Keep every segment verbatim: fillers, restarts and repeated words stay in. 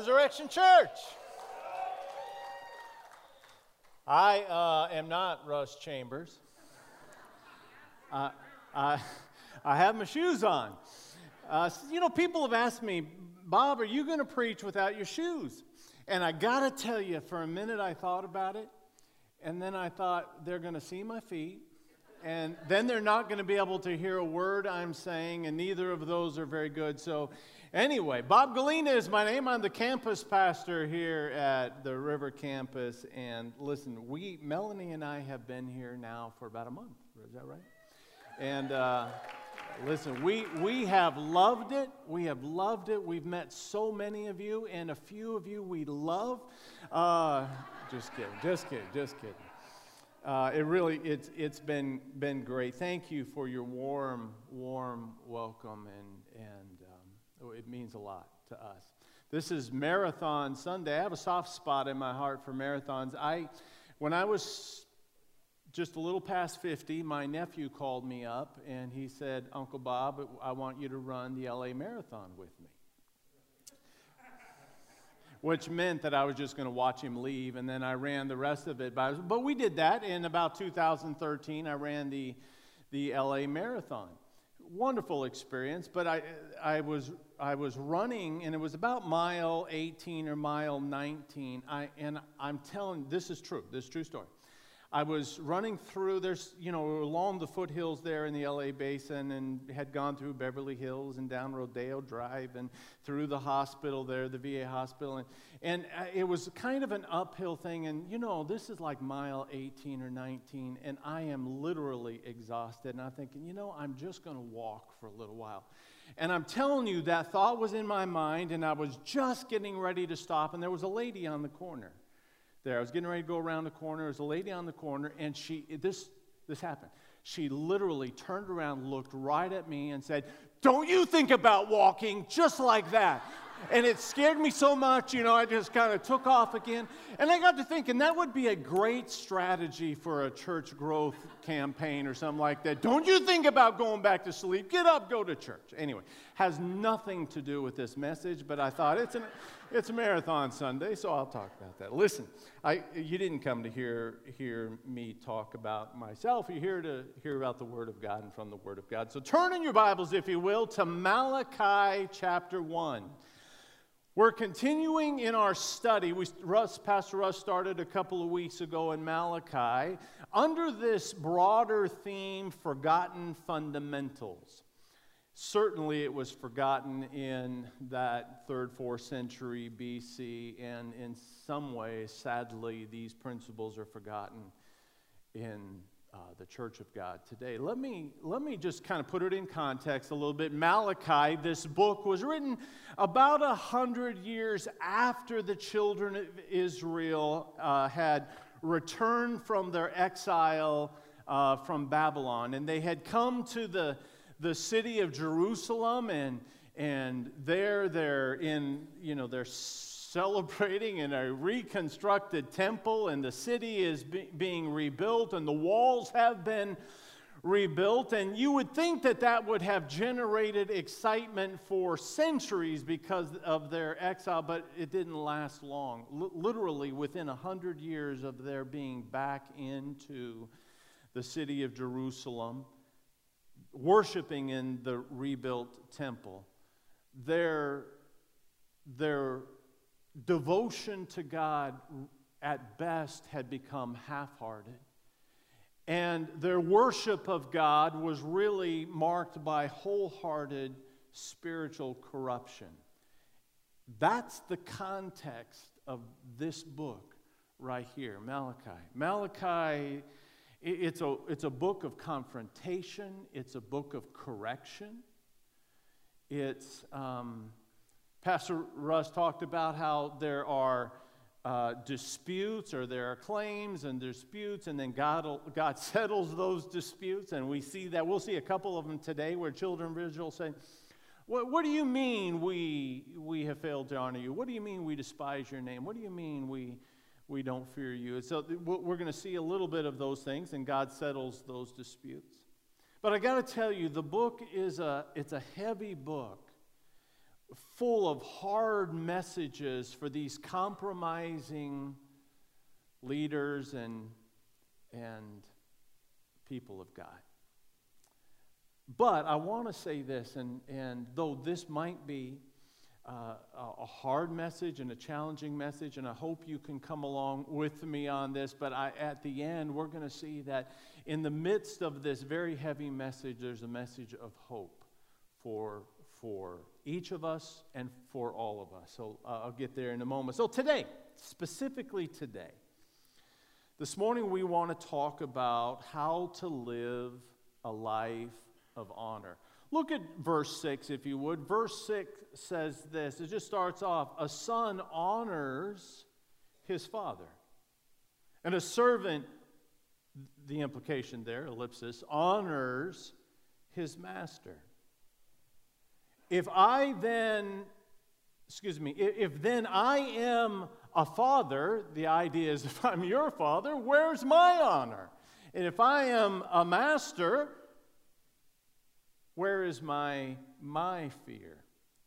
Resurrection Church. I uh, am not Russ Chambers. Uh, I, I have my shoes on. Uh, you know, people have asked me, Bob, are you going to preach without your shoes? And I got to tell you, for a minute I thought about it, and then I thought, they're going to see my feet, and then they're not going to be able to hear a word I'm saying, and neither of those are very good. So anyway, Bob Galena is my name. I'm the campus pastor here at the River Campus. And listen, we, Melanie and I have been here now for about a month. Is that right? And uh, listen, we, we have loved it. We have loved it. We've met so many of you, and a few of you we love. Uh, just kidding, just kidding, just kidding. Uh, it really, it's it's been been great. Thank you for your warm, warm welcome, and and um, it means a lot to us. This is Marathon Sunday. I have a soft spot in my heart for marathons. I, when I was just a little past fifty, my nephew called me up and he said, "Uncle Bob, I want you to run the L A Marathon with me." Which meant that I was just going to watch him leave, and then I ran the rest of it. But, but we did that in about two thousand thirteen. I ran the the L A Marathon. Wonderful experience, but I I was I was running, and it was about mile eighteen or mile nineteen. I and I'm telling, this is true. This is a true story. I was running through, there's, you know, along the foothills there in the L A basin, and had gone through Beverly Hills and down Rodeo Drive and through the hospital there, the V A hospital. And, and it was kind of an uphill thing. And, you know, this is like mile eighteen or nineteen, and I am literally exhausted. And I'm thinking, you know, I'm just going to walk for a little while. And I'm telling you, that thought was in my mind, and I was just getting ready to stop, and there was a lady on the corner there. I was getting ready to go around the corner. There was a lady on the corner, and she, this, this happened. She literally turned around, looked right at me, and said, "Don't you think about walking," just like that. And it scared me so much, you know, I just kind of took off again. And I got to thinking, that would be a great strategy for a church growth campaign or something like that. Don't you think about going back to sleep. Get up, go to church. Anyway, has nothing to do with this message, but I thought it's, an, it's a Marathon Sunday, so I'll talk about that. Listen, I, you didn't come to hear, hear me talk about myself. You're here to hear about the Word of God and from the Word of God. So turn in your Bibles, if you will, to Malachi chapter one. We're continuing in our study. We, Russ, Pastor Russ started a couple of weeks ago in Malachi under this broader theme, Forgotten Fundamentals. Certainly it was forgotten in that third, fourth century B C, and in some ways, sadly, these principles are forgotten in Uh, the Church of God today. Let me, let me just kind of put it in context a little bit. Malachi, this book, was written about a hundred years after the children of Israel uh, had returned from their exile uh, from Babylon. And they had come to the, the city of Jerusalem, and, and there they're in, you know, they're celebrating in a reconstructed temple, and the city is be- being rebuilt, and the walls have been rebuilt. And you would think that that would have generated excitement for centuries because of their exile, but it didn't last long. L- literally within a hundred years of their being back into the city of Jerusalem, worshiping in the rebuilt temple, their their devotion to God at best had become half-hearted. And their worship of God was really marked by wholehearted spiritual corruption. That's the context of this book right here, Malachi. Malachi, it's a, it's a book of confrontation. It's a book of correction. It's... Um, Pastor Russ talked about how there are uh, disputes, or there are claims and disputes, and then God, God settles those disputes, and we see that. We'll see a couple of them today where children of Israel say, what, what do you mean we, we have failed to honor you? What do you mean we despise your name? What do you mean we, we don't fear you? And so we're going to see a little bit of those things, and God settles those disputes. But I got to tell you, the book is a, it's a heavy book. full of hard messages for these compromising leaders and, and people of God. But I want to say this, and, and though this might be uh, a hard message and a challenging message, and I hope you can come along with me on this, but I, at the end, we're going to see that in the midst of this very heavy message, there's a message of hope for, for each of us and for all of us. So uh, I'll get there in a moment. So today, specifically today, this morning we want to talk about how to live a life of honor. Look at verse six, if you would. Verse six says this. It just starts off, a son honors his father, and a servant, the implication there, ellipsis, honors his master. If I then, excuse me, if, if then I am a father, the idea is if I'm your father, where's my honor? And if I am a master, where is my, my fear?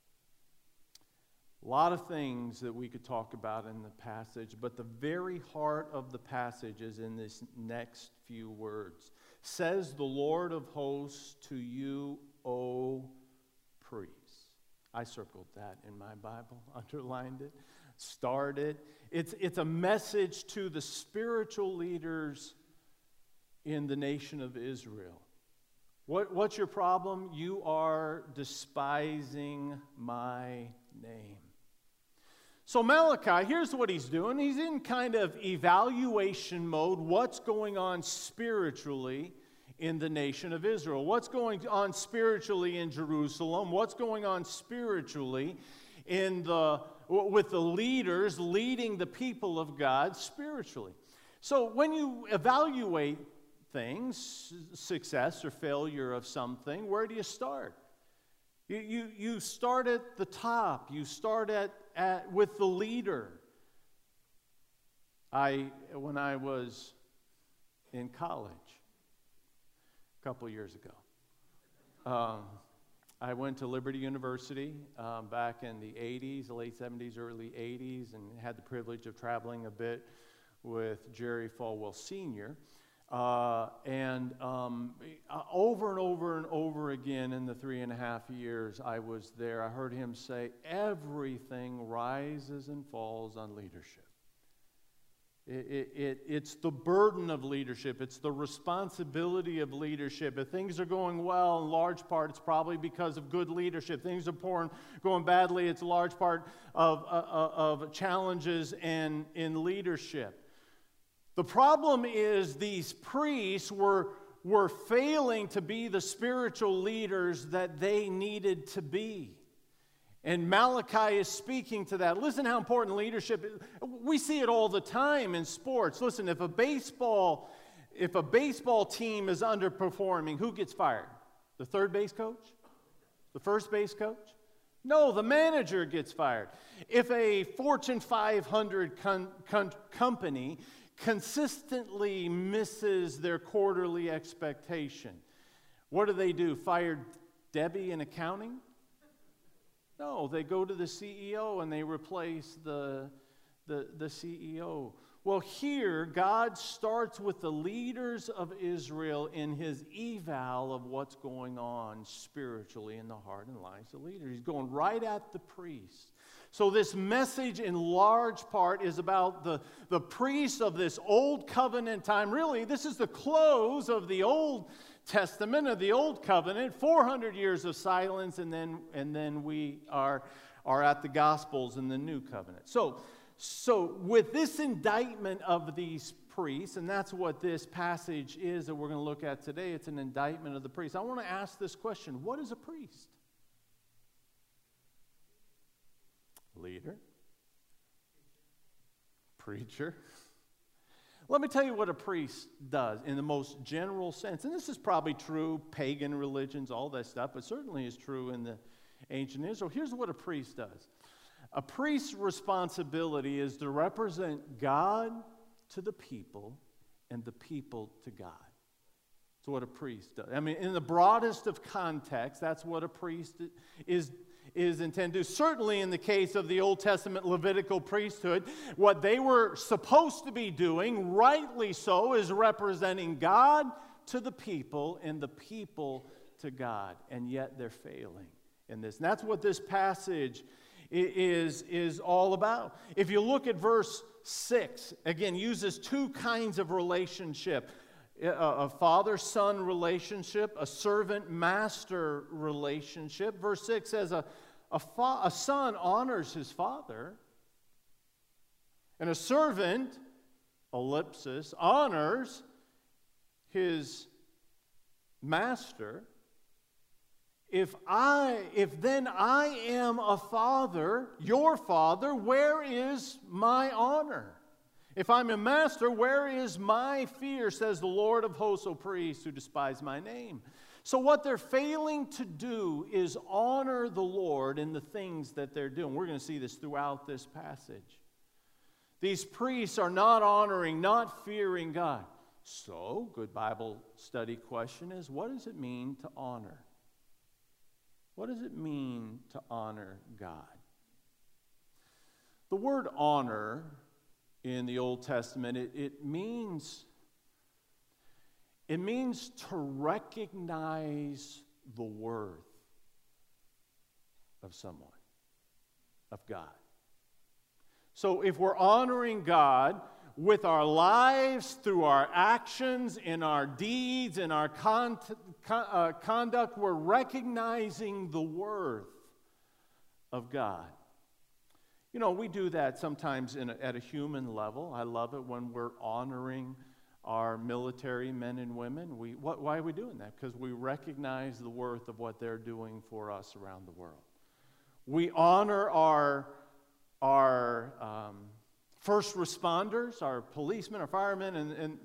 A lot of things that we could talk about in the passage, but the very heart of the passage is in this next few words. Says the Lord of hosts to you, O priests. I circled that in my Bible, underlined it, starred it. It's, it's a message to the spiritual leaders in the nation of Israel. What, what's your problem? You are despising my name. So Malachi, here's what he's doing. He's in kind of evaluation mode. What's going on spiritually in the nation of Israel? What's going on spiritually in Jerusalem? What's going on spiritually in the, with the leaders leading the people of God spiritually? So when you evaluate things, success or failure of something, where do you start? You, you, you start at the top. You start at, at with the leader. I, when I was in college a couple years ago, um, I went to Liberty University um, back in the eighties, the late seventies, early eighties, and had the privilege of traveling a bit with Jerry Falwell Senior Uh, and um, over and over and over again in the three and a half years I was there, I heard him say, everything rises and falls on leadership. It, it, it, it's the burden of leadership. It's the responsibility of leadership. If things are going well, in large part, it's probably because of good leadership. Things are pouring, going badly, it's a large part of, uh, of challenges and in leadership. The problem is these priests were, were failing to be the spiritual leaders that they needed to be. And Malachi is speaking to that. Listen how important leadership is. We see it all the time in sports. Listen, if a baseball, if a baseball team is underperforming, who gets fired? The third base coach? The first base coach? No, the manager gets fired. If a Fortune five hundred con- con- company consistently misses their quarterly expectation, what do they do? Fire Debbie in accounting? No, they go to the C E O and they replace the, the, the C E O. Well, here, God starts with the leaders of Israel in his eval of what's going on spiritually in the heart and lives of leaders. He's going right at the priests. So this message in large part is about the, the priests of this old covenant time. Really, this is the close of the Old Testament, of the Old Covenant, four hundred years of silence, and then, and then we are, are at the Gospels in the New Covenant. So, so with this indictment of these priests, and that's what this passage is that we're going to look at today, it's an indictment of the priests. I want to ask this question: what is a priest? Leader, preacher. Let me tell you what a priest does in the most general sense. And this is probably true, pagan religions, all that stuff, but certainly is true in the ancient Israel. Here's what a priest does. A priest's responsibility is to represent God to the people and the people to God. That's what a priest does. I mean, in the broadest of contexts, that's what a priest is is intended to do. Certainly in the case of the Old Testament Levitical priesthood, what they were supposed to be doing, rightly so, is representing God to the people and the people to God. And yet they're failing in this. And that's what this passage is, is all about. If you look at verse six, again, uses two kinds of relationship. A father-son relationship, a servant-master relationship. Verse six says a, a, fa- a son honors his father, and a servant, ellipsis, honors his master. If I, if then I am a father, your father, where is my honor? If I'm a master, where is my fear, says the Lord of hosts, O priests who despise my name. So what they're failing to do is honor the Lord in the things that they're doing. We're going to see this throughout this passage. These priests are not honoring, not fearing God. So, good Bible study question is, what does it mean to honor? What does it mean to honor God? The word honor in the Old Testament, it, it means it means to recognize the worth of someone, of God. So if we're honoring God with our lives, through our actions, in our deeds, in our con- con- uh, conduct, we're recognizing the worth of God. You know, we do that sometimes in a, at a human level. I love it when we're honoring our military men and women. We, what, why are we doing that? Because we recognize the worth of what they're doing for us around the world. We honor our, our um, first responders, our policemen, our firemen, and, and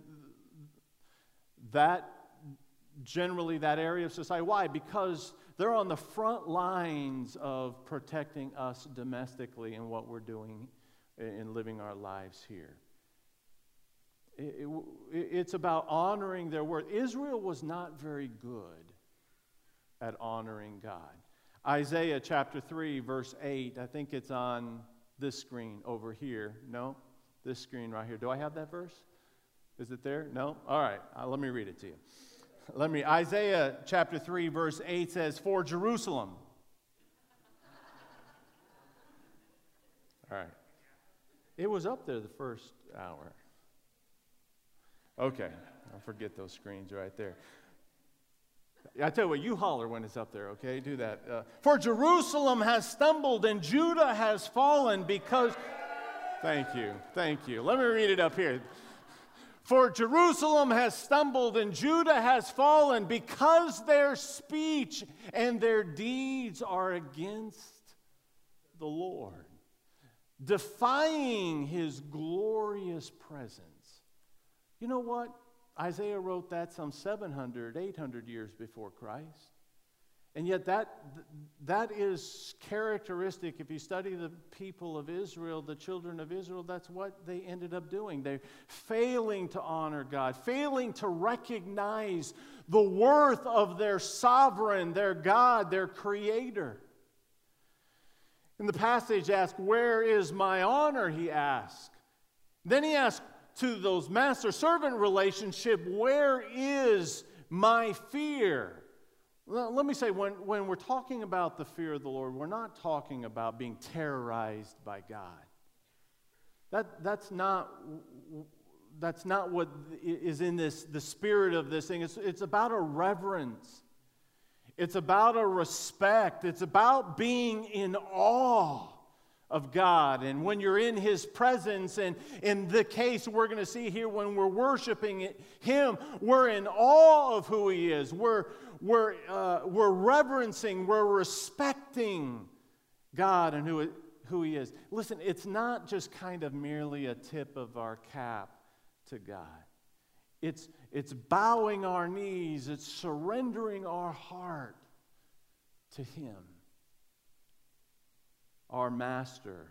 that, generally that area of society. Why? Because they're on the front lines of protecting us domestically in what we're doing in living our lives here. It, it, it's about honoring their worth. Israel was not very good at honoring God. Isaiah chapter three, verse eight, I think it's on this screen over here. No? This screen right here. Do I have that verse? Is it there? No? All right. Uh, let me read it to you. Let me, Isaiah chapter three, verse eight says, "For Jerusalem." All right. It was up there the first hour. Okay. I'll forget those screens right there. I tell you what, you holler when it's up there, okay? Do that. Uh, For Jerusalem has stumbled and Judah has fallen because... Thank you. Thank you. Let me read it up here. For Jerusalem has stumbled and Judah has fallen because their speech and their deeds are against the Lord, defying his glorious presence. You know what? Isaiah wrote that some seven hundred, eight hundred years before Christ. And yet that, that is characteristic. If you study the people of Israel, the children of Israel, that's what they ended up doing. They're failing to honor God, failing to recognize the worth of their sovereign, their God, their creator. In the passage asks, "Where is my honor?" he asks. Then he asks to those master-servant relationship, "Where is my fear?" Let me say, when, when we're talking about the fear of the Lord, we're not talking about being terrorized by God. That, that's not, that's not what is in this, the spirit of this thing. It's, it's about a reverence. It's about a respect. It's about being in awe of God. And when you're in His presence, and in the case we're going to see here, when we're worshiping Him, we're in awe of who He is. We're, we're, uh, we're reverencing, we're respecting God and who, who He is. Listen, it's not just kind of merely a tip of our cap to God. It's, it's bowing our knees, it's surrendering our heart to Him, our Master.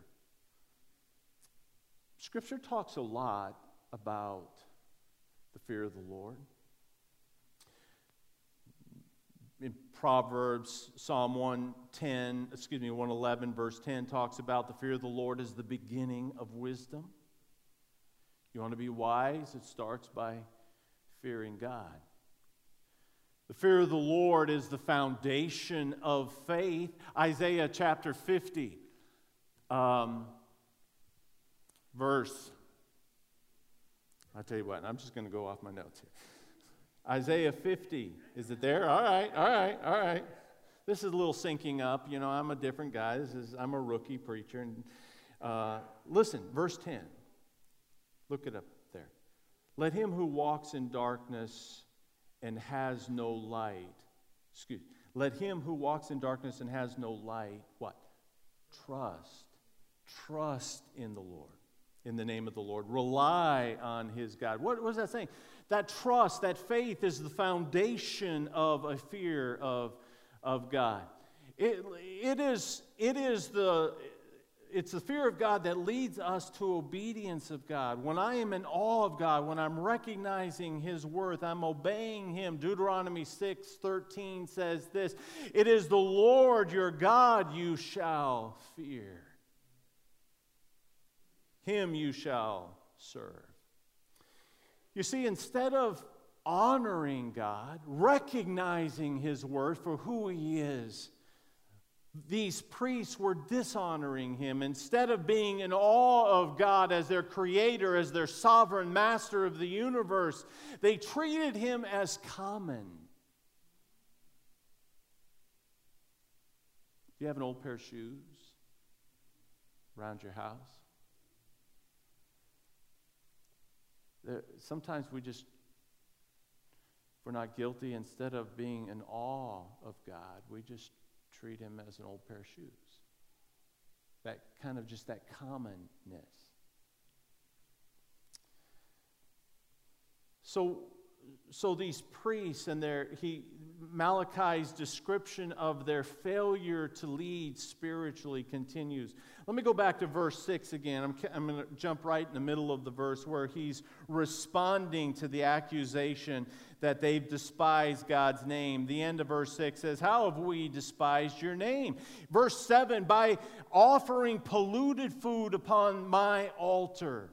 Scripture talks a lot about the fear of the Lord. in Proverbs, Psalm one ten, excuse me, one eleven, verse ten talks about the fear of the Lord is the beginning of wisdom. You want to be wise? It starts by fearing God. The fear of the Lord is the foundation of faith. Isaiah chapter fifty, um, verse, I'll tell you what, I'm just going to go off my notes here. Isaiah fifty, is it there? All right, all right, all right. This is a little syncing up. You know, I'm a different guy. This is I'm a rookie preacher. And uh, listen, verse ten. Look it up there. Let him who walks in darkness and has no light, excuse me, let him who walks in darkness and has no light, what? Trust. Trust in the Lord, in the name of the Lord. Rely on his God. What was that saying? That trust, that faith is the foundation of a fear of, of God. It, it is, it is the, it's the fear of God that leads us to obedience of God. When I am in awe of God, when I'm recognizing his worth, I'm obeying him. Deuteronomy six thirteen says this, it is the Lord your God you shall fear. Him you shall serve. You see, instead of honoring God, recognizing his worth for who he is, these priests were dishonoring him. Instead of being in awe of God as their creator, as their sovereign master of the universe, they treated him as common. Do you have an old pair of shoes around your house? There, sometimes we just, if we're not guilty, instead of being in awe of God, we just treat him as an old pair of shoes. That kind of just that commonness. So, so these priests and their he Malachi's description of their failure to lead spiritually continues. Let me go back to verse six again. I'm, I'm going to jump right in the middle of the verse where he's responding to the accusation that they've despised God's name. The end of verse six says, how have we despised your name? Verse seven, by offering polluted food upon my altar.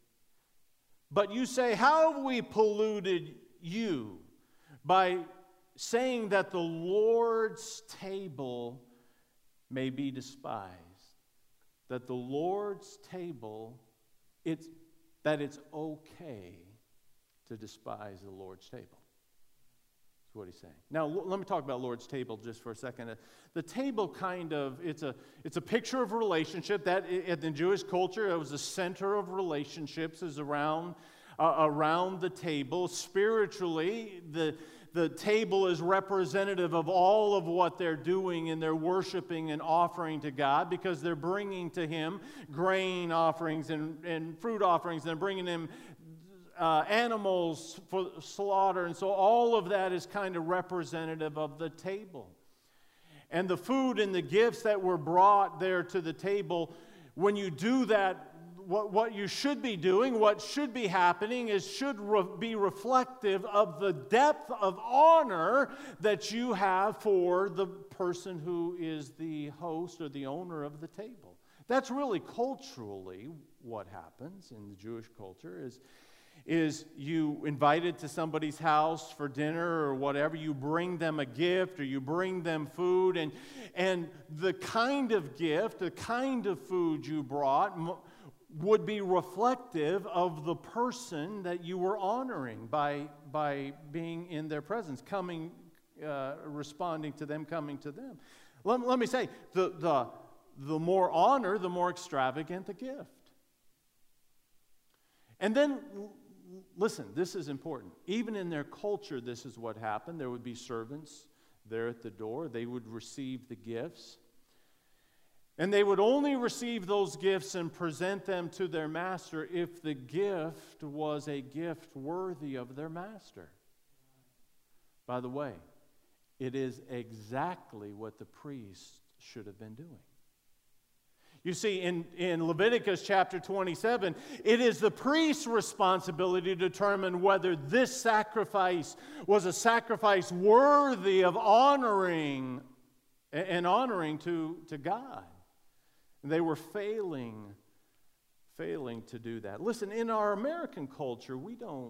But you say, how have we polluted you? By saying that the Lord's table may be despised. That the Lord's table, it's, that it's okay to despise the Lord's table. That's what he's saying. Now, l- let me talk about Lord's table just for a second. Uh, the table kind of, it's a, it's a picture of relationship. That in the Jewish culture, it was the center of relationships is around, uh, around the table. Spiritually, the The table is representative of all of what they're doing in their worshiping and offering to God, because they're bringing to him grain offerings and, and fruit offerings, and they're bringing him uh, animals for slaughter. And so all of that is kind of representative of the table. And the food and the gifts that were brought there to the table, when you do that, What, what you should be doing, what should be happening is should re- be reflective of the depth of honor that you have for the person who is the host or the owner of the table. That's really culturally what happens in the Jewish culture is, is you invited to somebody's house for dinner or whatever, you bring them a gift or you bring them food, and, and the kind of gift, the kind of food you brought would be reflective of the person that you were honoring by, by being in their presence, coming, uh, responding to them, coming to them. Let, let me say, the, the, the more honor, the more extravagant the gift. And then, listen, this is important. Even in their culture, this is what happened. There would be servants there at the door. They would receive the gifts. And they would only receive those gifts and present them to their master if the gift was a gift worthy of their master. By the way, it is exactly what the priest should have been doing. You see, in, in Leviticus chapter twenty-seven, it is the priest's responsibility to determine whether this sacrifice was a sacrifice worthy of honoring and honoring to, to God. They were failing, failing to do that. Listen, in our American culture, we don't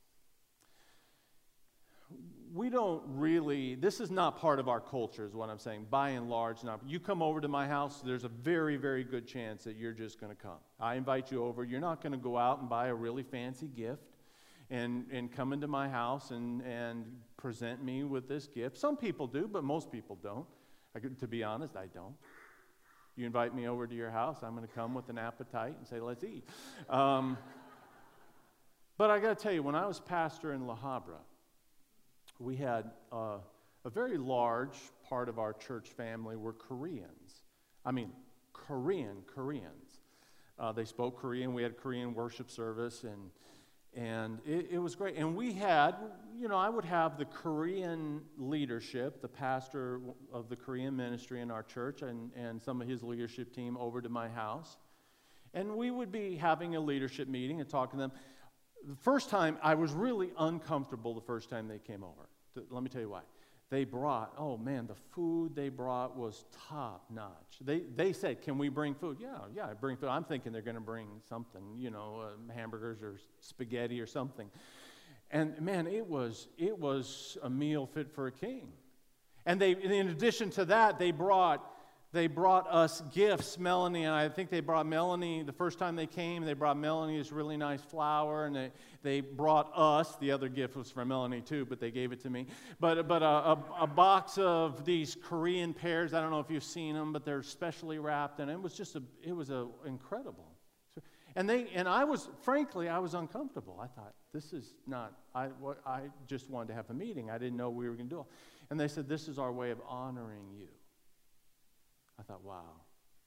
We don't really, this is not part of our culture is what I'm saying, by and large. Not. You come over to my house, there's a very, very good chance that you're just going to come. I invite you over. You're not going to go out and buy a really fancy gift and, and come into my house and, and present me with this gift. Some people do, but most people don't. I, to be honest, I don't. You invite me over to your house, I'm going to come with an appetite and say, let's eat. Um, but I got to tell you, when I was pastor in La Habra, we had uh, a very large part of our church family were Koreans. I mean, Korean Koreans. Uh, they spoke Korean. We had Korean worship service, and and it, it was great. And we had, you know, I would have the Korean leadership, the pastor of the Korean ministry in our church, and, and some of his leadership team over to my house. And we would be having a leadership meeting and talking to them. The first time, I was really uncomfortable the first time they came over. Let me tell you why. They brought, oh man, the food they brought was top notch. They they said, can we bring food? Yeah, yeah, bring food. I'm thinking they're going to bring something, you know, uh, hamburgers or spaghetti or something. And man, it was it was a meal fit for a king. And they, in addition to that, they brought They brought us gifts, Melanie, and I think they brought Melanie, the first time they came, they brought Melanie this really nice flower, and they, they brought us, the other gift was for Melanie too, but they gave it to me, but, but a, a, a box of these Korean pears. I don't know if you've seen them, but they're specially wrapped, and it was just, a, it was a, incredible. And they, and I was, frankly, I was uncomfortable. I thought, this is not, I, what, I just wanted to have a meeting. I didn't know we were going to do it. And they said, this is our way of honoring you. I thought, wow.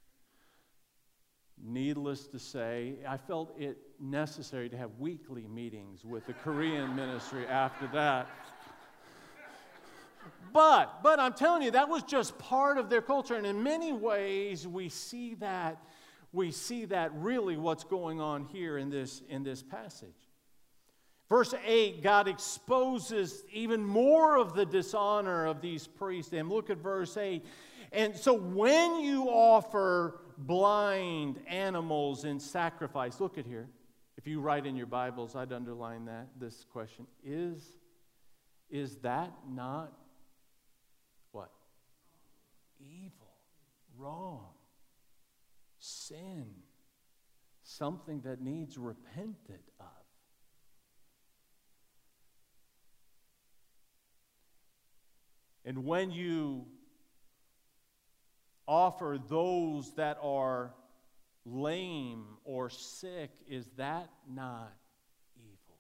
Needless to say, I felt it necessary to have weekly meetings with the Korean ministry after that. But, but I'm telling you, that was just part of their culture. And in many ways, we see that, we see that really what's going on here in this, in this passage. Verse eight, God exposes even more of the dishonor of these priests. And look at verse eight. And so when you offer blind animals in sacrifice, look at here. If you write in your Bibles, I'd underline that, this question. Is, is that not what? Evil, wrong, sin, something that needs repented of. And when you offer those that are lame or sick, is that not evil?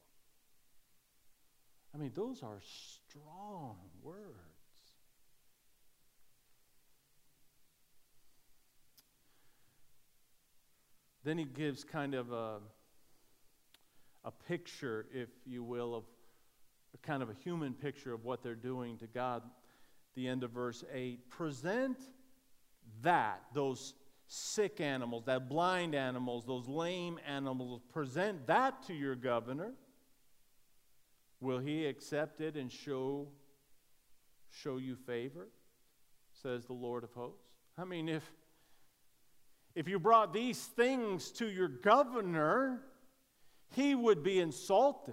I mean, those are strong words. Then he gives kind of a, a picture, if you will, of a kind of a human picture of what they're doing to God. The end of verse eight, present that, those sick animals, that blind animals, those lame animals, present that to your governor. Will he accept it and show, show you favor? Says the Lord of hosts. I mean, if, if you brought these things to your governor, he would be insulted.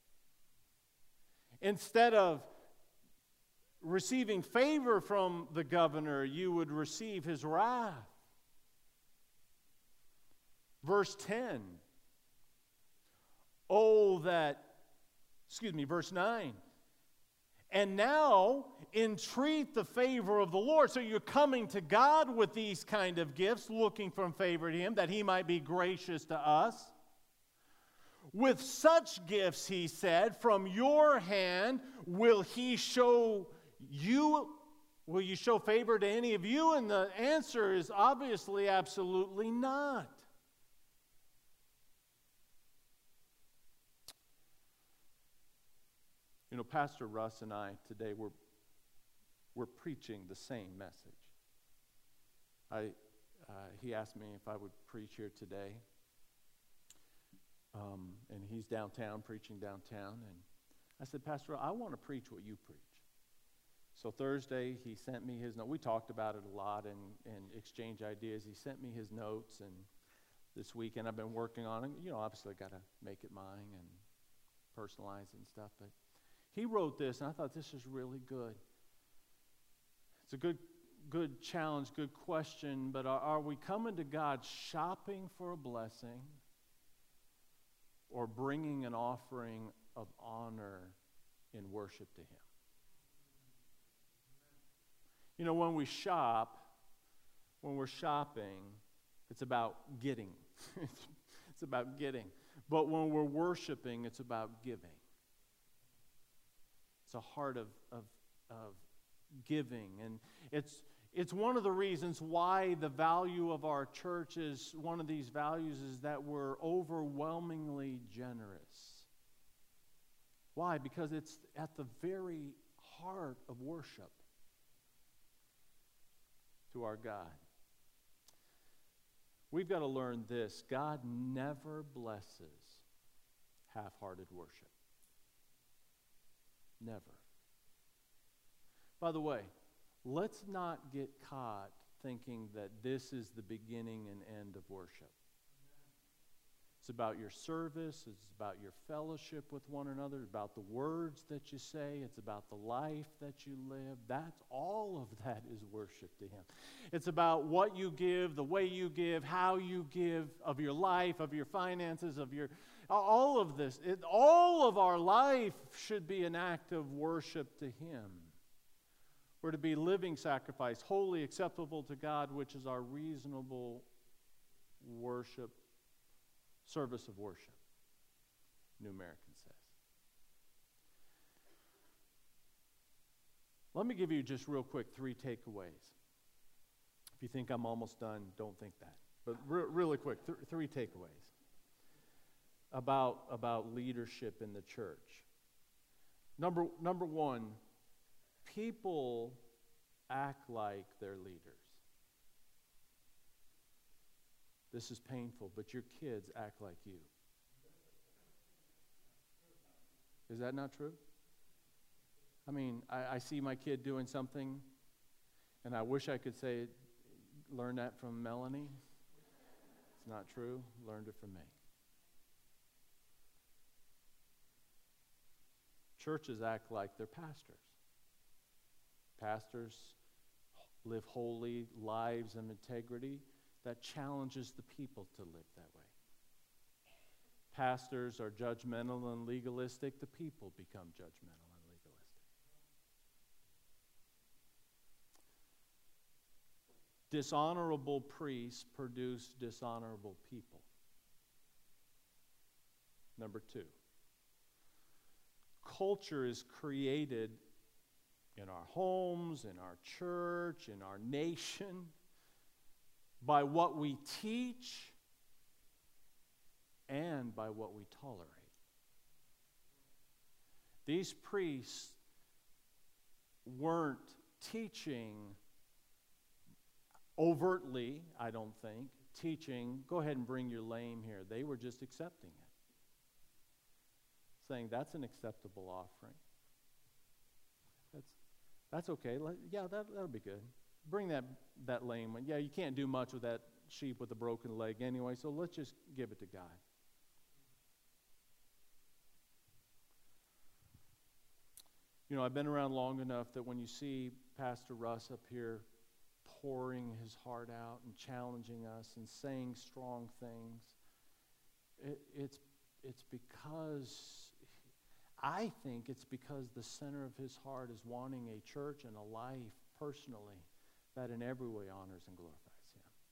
Instead of receiving favor from the governor, you would receive his wrath. Verse ten. Oh, that, excuse me, verse nine. And now entreat the favor of the Lord. So you're coming to God with these kind of gifts, looking for favor to him, that he might be gracious to us. With such gifts, he said, from your hand will he show you, will you show favor to any of you? And the answer is obviously absolutely not. You know, Pastor Russ and I today, we're, we're preaching the same message. I, uh, he asked me if I would preach here today. Um, and he's downtown, preaching downtown. And I said, Pastor, I want to preach what you preach. So Thursday, he sent me his note. We talked about it a lot and, and exchanged ideas. He sent me his notes, and this weekend I've been working on it. You know, obviously got to make it mine and personalize it and stuff. But he wrote this, and I thought this is really good. It's a good, good challenge, good question. But are, are we coming to God shopping for a blessing, or bringing an offering of honor in worship to Him? You know, when we shop, when we're shopping, it's about getting. It's about getting. But when we're worshiping, it's about giving. It's a heart of, of, of giving. And it's, it's one of the reasons why the value of our church is, one of these values is that we're overwhelmingly generous. Why? Because it's at the very heart of worship to our God. We've got to learn this. God never blesses half-hearted worship. Never. By the way, let's not get caught thinking that this is the beginning and end of worship. It's about your service. It's about your fellowship with one another. It's about the words that you say. It's about the life that you live. That's all of that is worship to Him. It's about what you give, the way you give, how you give, of your life, of your finances, of your, all of this. It, all of our life should be an act of worship to Him. We're to be living sacrifice, holy, acceptable to God, which is our reasonable worship. Service of worship, New American says. Let me give you just real quick three takeaways. If you think I'm almost done, don't think that. But re- really quick, th- three takeaways about, about leadership in the church. Number, number one, people act like their leaders. This is painful, but your kids act like you. Is that not true? I mean, I, I see my kid doing something, and I wish I could say, learn that from Melanie. It's not true. Learned it from me. Churches act like their pastors. Pastors live holy lives of integrity. That challenges the people to live that way. Pastors are judgmental and legalistic. The people become judgmental and legalistic. Dishonorable priests produce dishonorable people. Number two, culture is created in our homes, in our church, in our nation, by what we teach and by what we tolerate. These priests weren't teaching overtly, I don't think, teaching, go ahead and bring your lame here. They were just accepting it. Saying, that's an acceptable offering. That's, that's okay. Let, yeah, that, that'll be good. Bring that, that lame one. Yeah, you can't do much with that sheep with a broken leg anyway, so let's just give it to God. You know, I've been around long enough that when you see Pastor Russ up here pouring his heart out and challenging us and saying strong things, it, it's, it's because, I think it's because the center of his heart is wanting a church and a life personally that in every way honors and glorifies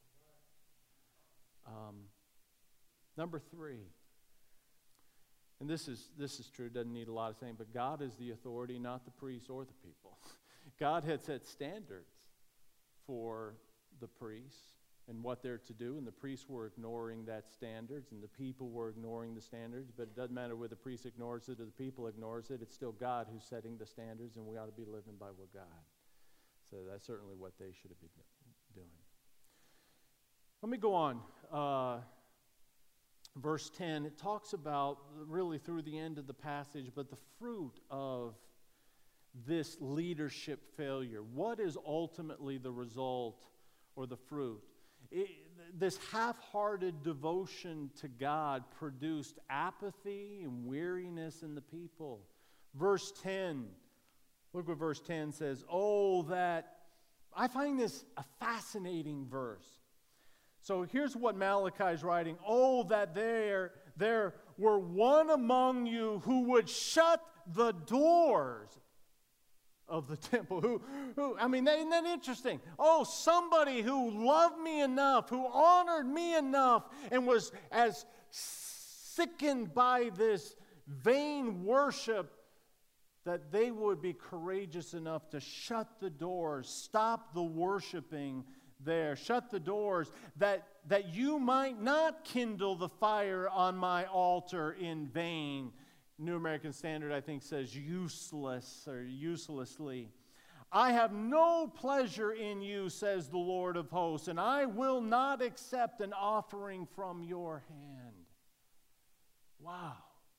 Him. Um, number three, and this is this is true, doesn't need a lot of saying, but God is the authority, not the priests or the people. God had set standards for the priests and what they're to do, and the priests were ignoring that standards, and the people were ignoring the standards, but it doesn't matter whether the priest ignores it or the people ignores it, it's still God who's setting the standards, and we ought to be living by what God. So that's certainly what they should have been doing. Let me go on. Uh, verse ten, it talks about, really through the end of the passage, but the fruit of this leadership failure. What is ultimately the result or the fruit? It, this half-hearted devotion to God produced apathy and weariness in the people. Verse ten, look what verse ten says. Oh, that, I find this a fascinating verse. So here's what Malachi is writing. Oh, that there, there were one among you who would shut the doors of the temple. Who, who I mean, isn't that interesting? Oh, somebody who loved me enough, who honored me enough, and was as sickened by this vain worship that they would be courageous enough to shut the doors, stop the worshiping there, shut the doors, that, that you might not kindle the fire on my altar in vain. New American Standard, I think, says useless or uselessly. I have no pleasure in you, says the Lord of hosts, and I will not accept an offering from your hand. Wow.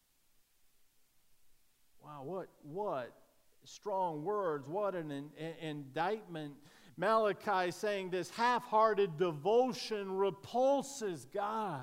Wow, what, what strong words, what an in, in, indictment. Malachi saying this half-hearted devotion repulses God.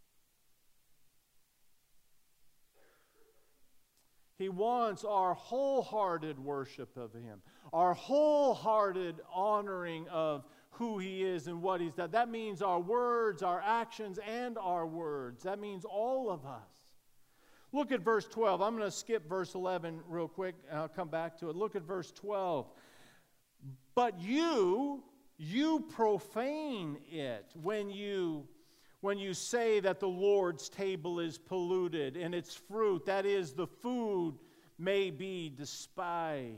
He wants our wholehearted worship of Him, our wholehearted honoring of who He is and what He's done. That means our words, our actions, and our words. That means all of us. Look at verse twelve. I'm going to skip verse eleven real quick, and I'll come back to it. Look at verse twelve. But you, you profane it when you, when you say that the Lord's table is polluted and its fruit, that is, the food, may be despised.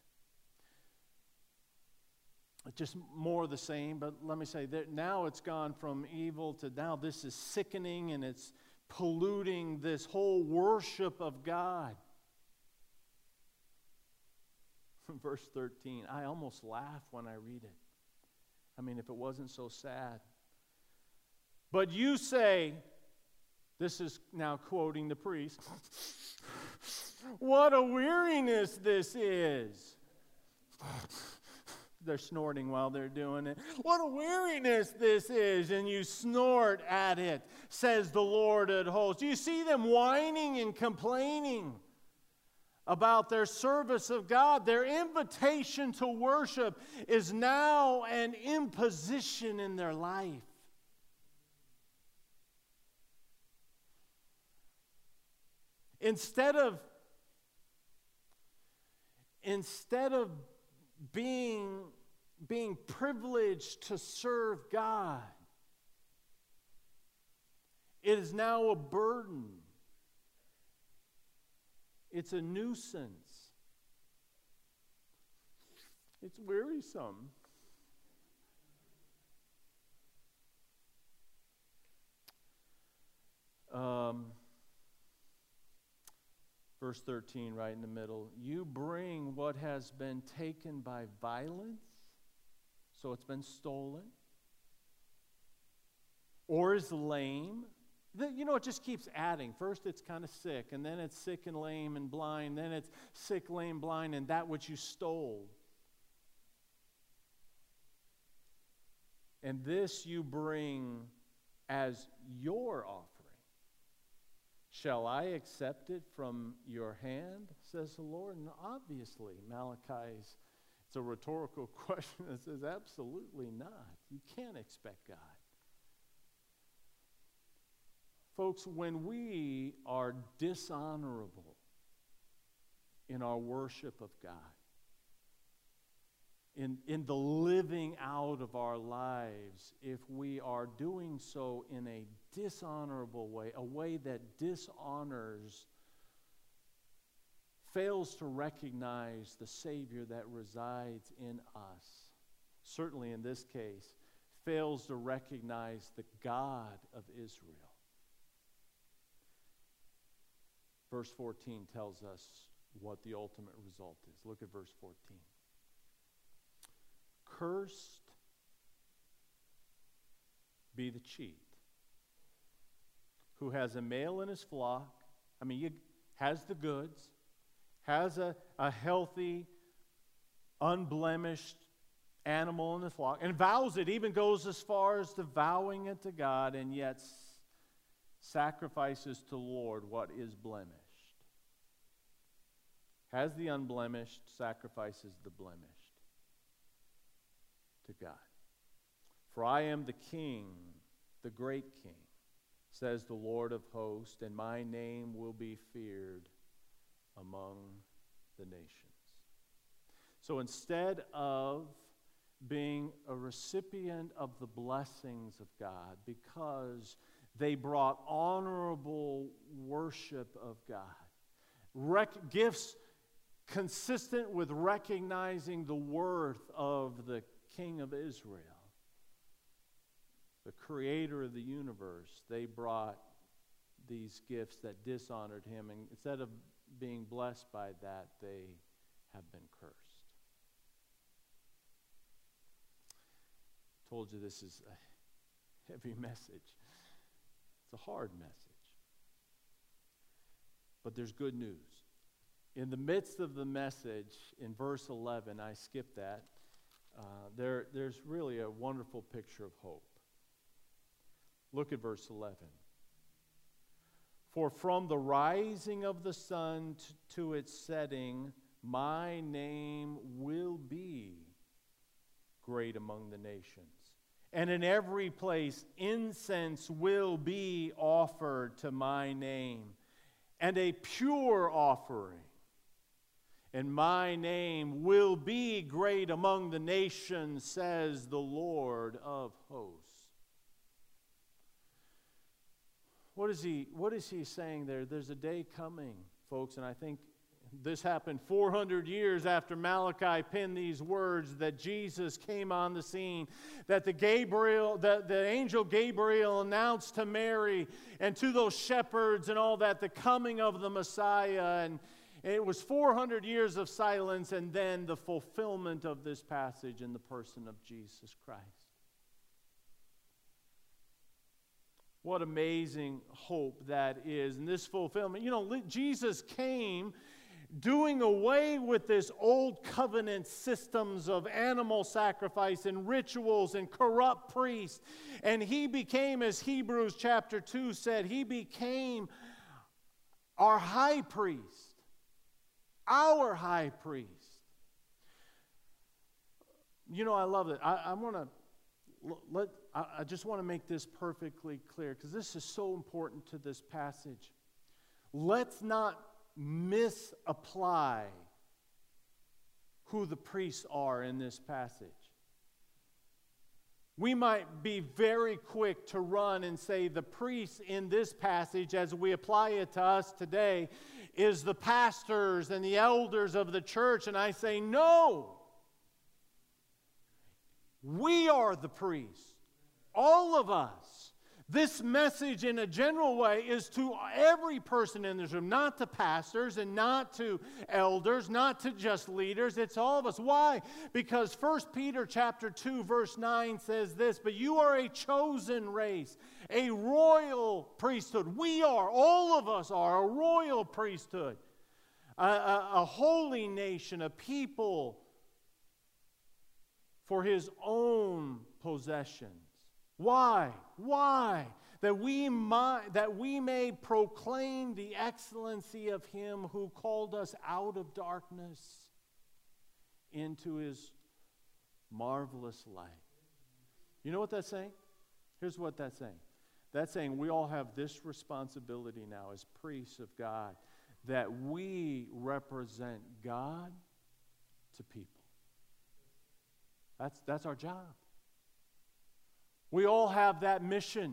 Just more of the same, but let me say that now it's gone from evil to now this is sickening and it's polluting this whole worship of God. Verse thirteen, I almost laugh when I read it. I mean, if it wasn't so sad. But you say, this is now quoting the priest, what a weariness this is. They're snorting while they're doing it. What a weariness this is, and you snort at it, says the Lord of hosts. Do you see them whining and complaining about their service of God? Their invitation to worship is now an imposition in their life. Instead of, instead of being, being privileged to serve God, it is now a burden. It's a nuisance. It's wearisome. Um, verse thirteen, right in the middle. You bring what has been taken by violence, so it's been stolen, or is lame. You know, it just keeps adding. First it's kind of sick, and then it's sick and lame and blind, then it's sick, lame, blind, and that which you stole. And this you bring as your offering. Shall I accept it from your hand, says the Lord? And obviously, Malachi's, it's a rhetorical question that says absolutely not. You can't expect God. Folks, when we are dishonorable in our worship of God, in, in the living out of our lives, if we are doing so in a dishonorable way, a way that dishonors, fails to recognize the Savior that resides in us, certainly in this case, fails to recognize the God of Israel. Verse fourteen tells us what the ultimate result is. Look at verse fourteen. Cursed be the cheat, who has a male in his flock, I mean, you, has the goods, has a, a healthy, unblemished animal in the flock, and vows it, even goes as far as to vowing it to God, and yet s- sacrifices to the Lord what is blemished. Has the unblemished, sacrifices the blemished to God. For I am the King, the great King, says the Lord of hosts, and my name will be feared among the nations. So instead of being a recipient of the blessings of God because they brought honorable worship of God, rec- gifts consistent with recognizing the worth of the King of Israel, the creator of the universe, they brought these gifts that dishonored him, and instead of being blessed by that, they have been cursed. Told you this is a heavy message. It's a hard message. But there's good news. In the midst of the message, in verse eleven, I skipped that, uh, there, there's really a wonderful picture of hope. Look at verse eleven. For from the rising of the sun t- to its setting, my name will be great among the nations. And in every place incense will be offered to my name, and a pure offering. And my name will be great among the nations, says the Lord of hosts. What is he, what is he saying there? There's a day coming, folks, and I think this happened four hundred years after Malachi penned these words, that Jesus came on the scene, that the Gabriel, the, the angel Gabriel announced to Mary and to those shepherds and all that the coming of the Messiah. And it was four hundred years of silence, and then the fulfillment of this passage in the person of Jesus Christ. What amazing hope that is. And this fulfillment, you know, Jesus came doing away with this old covenant systems of animal sacrifice and rituals and corrupt priests. And he became, as Hebrews chapter two said, he became our high priest, our high priest. You know, I love it. I, I want to let. I, I just want to make this perfectly clear, because this is so important to this passage. Let's not misapply who the priests are in this passage. We might be very quick to run and say the priests in this passage, as we apply it to us today, is the pastors and the elders of the church. And I say, no. We are the priests. All of us. This message in a general way is to every person in this room, not to pastors and not to elders, not to just leaders. It's all of us. Why? Because First Peter chapter two verse nine says this, but you are a chosen race, a royal priesthood. We are, all of us are a royal priesthood, a, a, a holy nation, a people for his own possessions. Why? Why? That we might, that we may proclaim the excellency of him who called us out of darkness into his marvelous light. You know what that's saying? Here's what that's saying. That's saying we all have this responsibility now as priests of God, that we represent God to people. That's, that's our job. We all have that mission.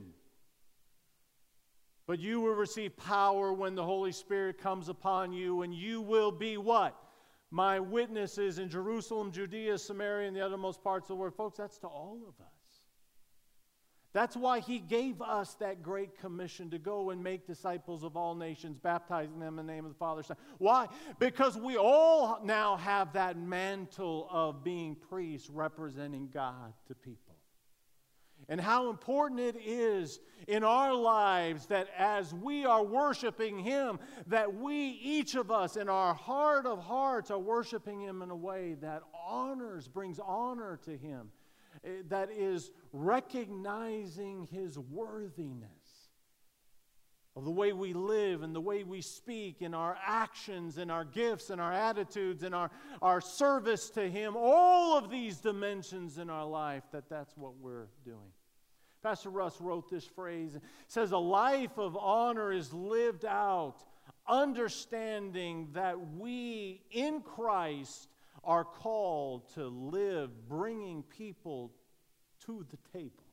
But you will receive power when the Holy Spirit comes upon you, and you will be what? My witnesses in Jerusalem, Judea, Samaria, and the uttermost parts of the world. Folks, that's to all of us. That's why he gave us that great commission to go and make disciples of all nations, baptizing them in the name of the Father, Son. Why? Because we all now have that mantle of being priests representing God to people. And how important it is in our lives that as we are worshiping Him, that we, each of us, in our heart of hearts, are worshiping Him in a way that honors, brings honor to Him, that is recognizing His worthiness of the way we live and the way we speak, in our actions and our gifts and our attitudes and our, our service to Him, all of these dimensions in our life, that that's what we're doing. Pastor Russ wrote this phrase. It says, a life of honor is lived out, understanding that we in Christ are called to live, bringing people to the table,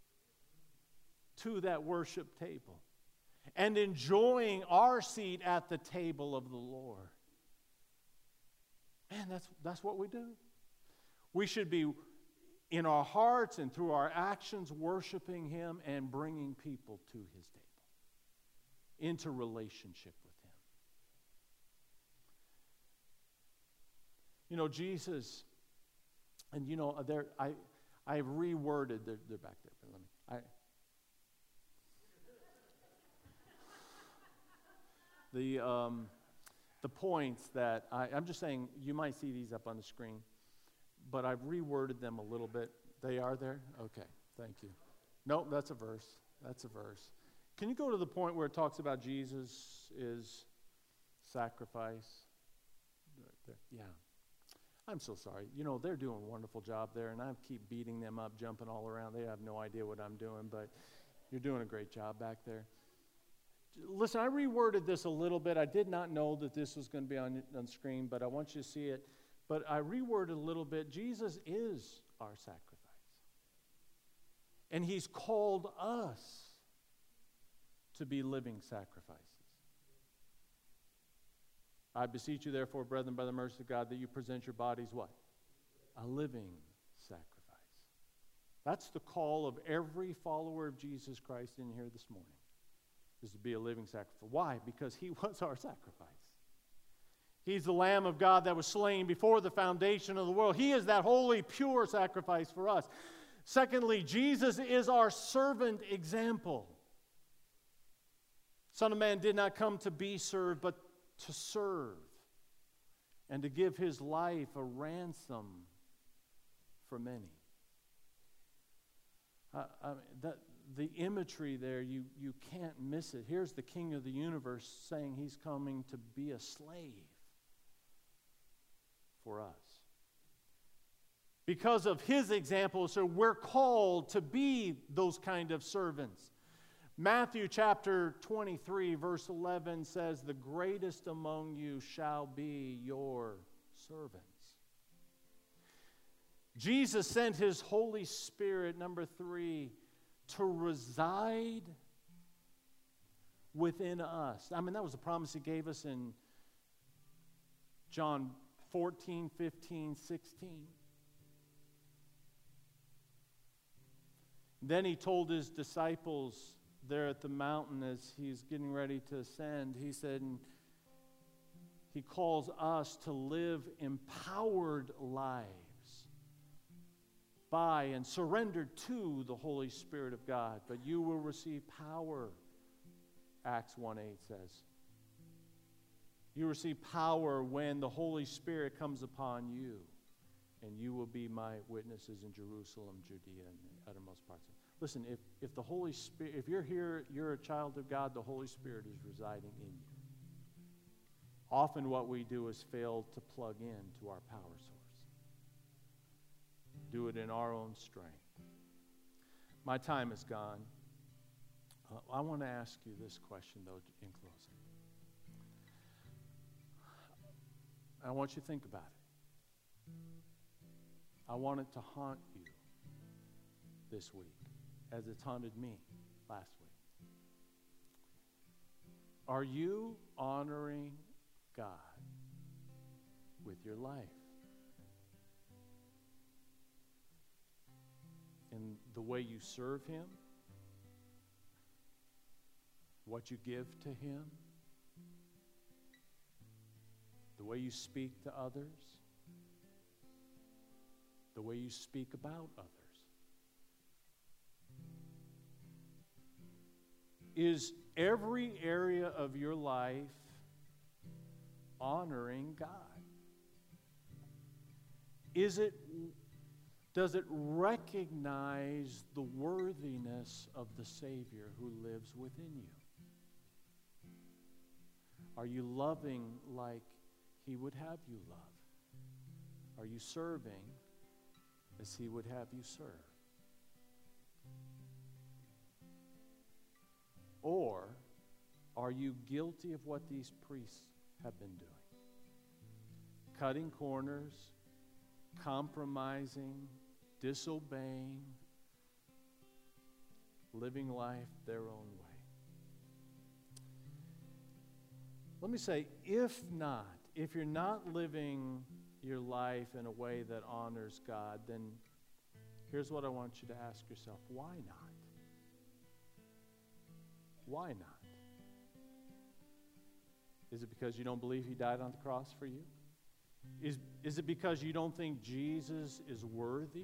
to that worship table, and enjoying our seat at the table of the Lord. Man, that's, that's what we do. We should be, in our hearts and through our actions, worshiping Him and bringing people to His table, into relationship with Him. You know, Jesus, and you know, there I I've reworded, they're, they're back there, but let me, I, The, um, the points that, I, I'm just saying, you might see these up on the screen, but I've reworded them a little bit. They are there? Okay, thank you. Nope, that's a verse. That's a verse. Can you go to the point where it talks about Jesus is sacrifice? Right there. Yeah. I'm so sorry. You know, they're doing a wonderful job there, and I keep beating them up, jumping all around. They have no idea what I'm doing, but you're doing a great job back there. Listen, I reworded this a little bit. I did not know that this was going to be on, on screen, but I want you to see it. But I reworded a little bit. Jesus is our sacrifice. And He's called us to be living sacrifices. I beseech you, therefore, brethren, by the mercy of God, that you present your bodies what? A living sacrifice. That's the call of every follower of Jesus Christ in here this morning. Is to be a living sacrifice. Why? Because He was our sacrifice. He's the Lamb of God that was slain before the foundation of the world. He is that holy, pure sacrifice for us. Secondly, Jesus is our servant example. Son of Man did not come to be served, but to serve and to give His life a ransom for many. Uh, I mean, that, the imagery there, you, you can't miss it. Here's the King of the universe saying He's coming to be a slave for us. Because of His example, so we're called to be those kind of servants. Matthew chapter twenty-three, verse eleven says, the greatest among you shall be your servants. Jesus sent His Holy Spirit, number three, to reside within us. I mean, that was the promise He gave us in John fourteen, fifteen, sixteen. Then He told His disciples there at the mountain as He's getting ready to ascend, He said, He calls us to live empowered lives by and surrendered to the Holy Spirit of God. But you will receive power, Acts one eight says. You receive power when the Holy Spirit comes upon you, and you will be my witnesses in Jerusalem, Judea, and the uttermost parts of it. Listen, if, if the Holy Spirit, if you're here, you're a child of God, the Holy Spirit is residing in you. Often what we do is fail to plug in to our power source. Do it in our own strength. My time is gone. Uh, I want to ask you this question, though, in closing. I want you to think about it. I want it to haunt you this week, as it's haunted me last week. Are you honoring God with your life? In the way you serve Him? What you give to Him? The way you speak to others? The way you speak about others? Is every area of your life honoring God? Is it, does it recognize the worthiness of the Savior who lives within you? Are you loving like He would have you love? Are you serving as He would have you serve? Or are you guilty of what these priests have been doing? Cutting corners, compromising, disobeying, living life their own way. Let me say, if not, if you're not living your life in a way that honors God, then here's what I want you to ask yourself. Why not? Why not? Is it because you don't believe He died on the cross for you? Is, is it because you don't think Jesus is worthy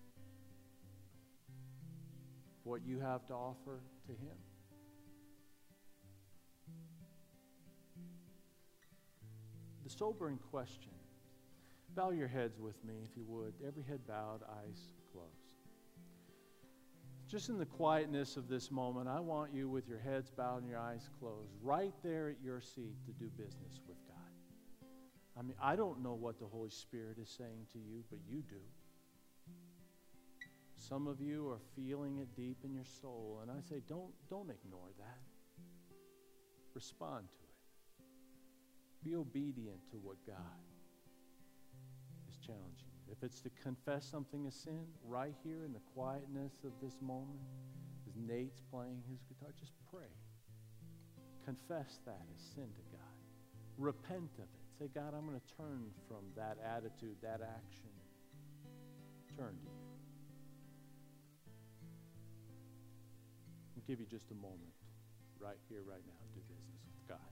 of what you have to offer to Him? The sobering question. Bow your heads with me, if you would. Every head bowed, eyes closed. Just in the quietness of this moment, I want you with your heads bowed and your eyes closed, right there at your seat, to do business with God. I mean, I don't know what the Holy Spirit is saying to you, but you do. Some of you are feeling it deep in your soul, and I say, don't, don't ignore that. Respond to it. Be obedient to what God is challenging you. If it's to confess something as sin, right here in the quietness of this moment, as Nate's playing his guitar, just pray. Confess that as sin to God. Repent of it. Say, God, I'm going to turn from that attitude, that action. Turn to you. I'll give you just a moment, right here, right now, to do business with God.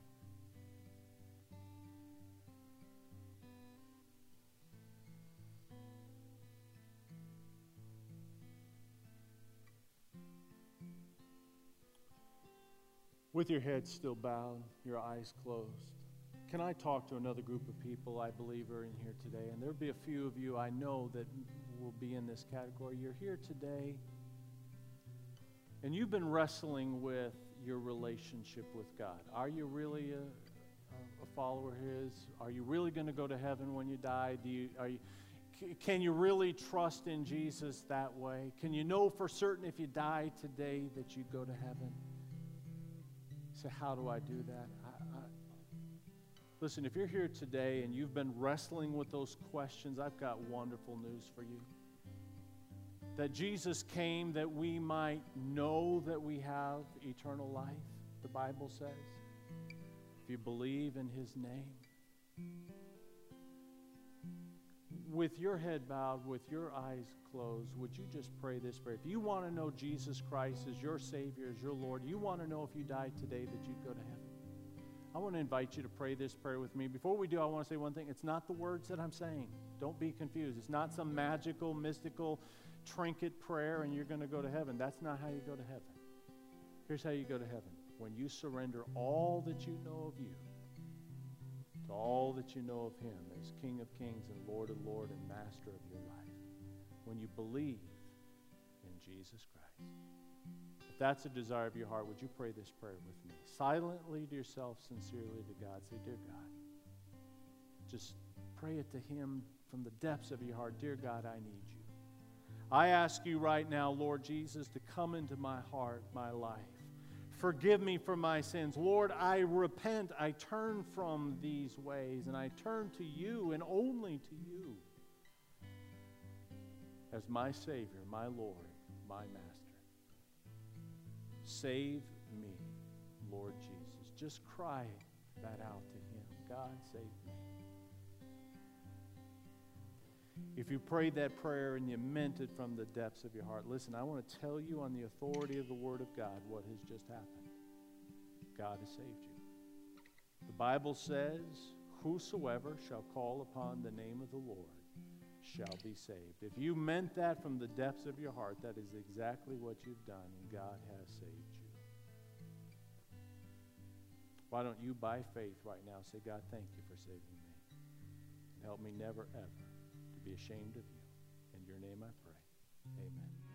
With your head still bowed, your eyes closed, can I talk to another group of people I believe are in here today? And there'll be a few of you I know that will be in this category. You're here today, and you've been wrestling with your relationship with God. Are you really a, a follower of His? Are you really going to go to heaven when you die? Do you, are you, can you really trust in Jesus that way? Can you know for certain if you die today that you go to heaven? So how do I do that? I, I, listen, if you're here today and you've been wrestling with those questions, I've got wonderful news for you. That Jesus came that we might know that we have eternal life, the Bible says. If you believe in His name. With your head bowed, with your eyes closed, would you just pray this prayer? If you want to know Jesus Christ as your Savior, as your Lord, you want to know if you died today that you'd go to heaven. I want to invite you to pray this prayer with me. Before we do, I want to say one thing. It's not the words that I'm saying. Don't be confused. It's not some magical, mystical, trinket prayer and you're going to go to heaven. That's not how you go to heaven. Here's how you go to heaven. When you surrender all that you know of you to all that you know of Him as King of Kings and Lord of Lords and Master of your life. When you believe in Jesus Christ. If that's a desire of your heart, would you pray this prayer with me? Silently to yourself, sincerely to God. Say, dear God, just pray it to Him from the depths of your heart. Dear God, I need you. I ask you right now, Lord Jesus, to come into my heart, my life. Forgive me for my sins. Lord, I repent. I turn from these ways, and I turn to you and only to you as my Savior, my Lord, my Master. Save me, Lord Jesus. Just cry that out to Him. God, save me. If you prayed that prayer and you meant it from the depths of your heart, listen, I want to tell you on the authority of the Word of God what has just happened. God has saved you. The Bible says, whosoever shall call upon the name of the Lord shall be saved. If you meant that from the depths of your heart, that is exactly what you've done, and God has saved you. Why don't you, by faith right now, say, God, thank you for saving me. And help me never, ever to be ashamed of you. In your name I pray. Amen.